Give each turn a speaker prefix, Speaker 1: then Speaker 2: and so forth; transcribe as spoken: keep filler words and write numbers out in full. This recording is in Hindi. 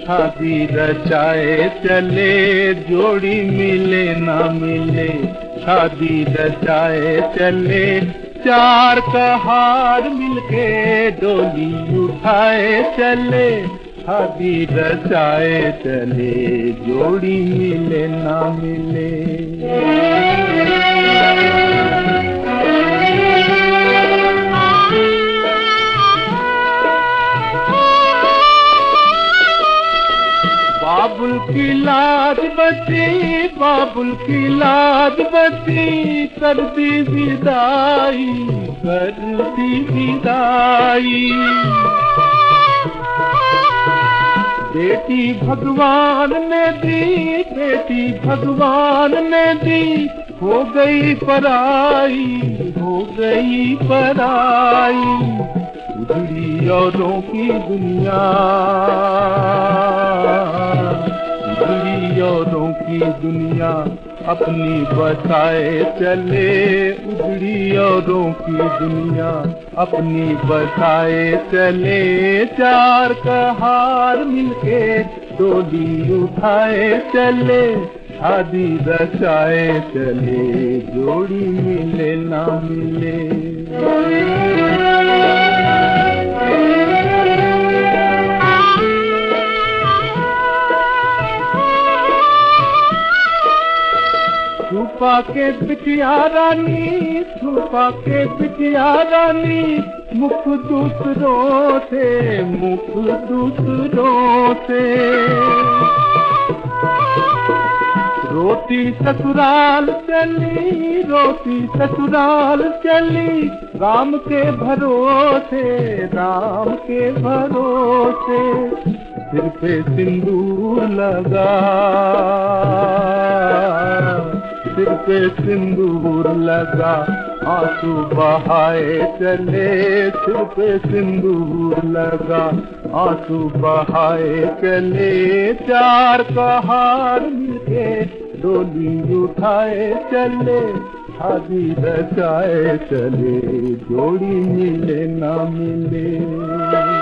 Speaker 1: शादी रचाए चले, जोड़ी मिले ना मिले। शादी रचाए चले, चार कहार मिलके डोली उठाए चले। शादी रचाए चले, जोड़ी मिले ना मिले। बाबुल की लाज बची, बाबुल की लाज बची, कर दी विदाई, कर दी विदाई। बेटी भगवान ने दी, बेटी भगवान ने दी, हो गई पराई, हो गई पराई। उजड़ी औरों की दुनिया, उजड़ी औरों की दुनिया, अपनी बसाए चले। उजड़ी औरों की दुनिया, अपनी बसाए चले। चार कहार मिलके डोली उठाए चले। शादी रचाए चले, जोड़ी मिले ना मिले। छुपा के बिटिया रानी, छुपा के बिटिया रानी, मुख दूसरों से, मुख दूसरों से। रोती ससुराल चली, रोती ससुराल चली, राम के भरोसे, राम के भरोसे। सिर पे सिंदूर लगा, सिर पे सिंदूर लगा, आंसू बहाए चले। सिर पे सिंदूर लगा, आंसू बहाए चले। चार कहार मिलके डोली उठाए चले। शादी रचाए चले, जोड़ी मिले ना मिले।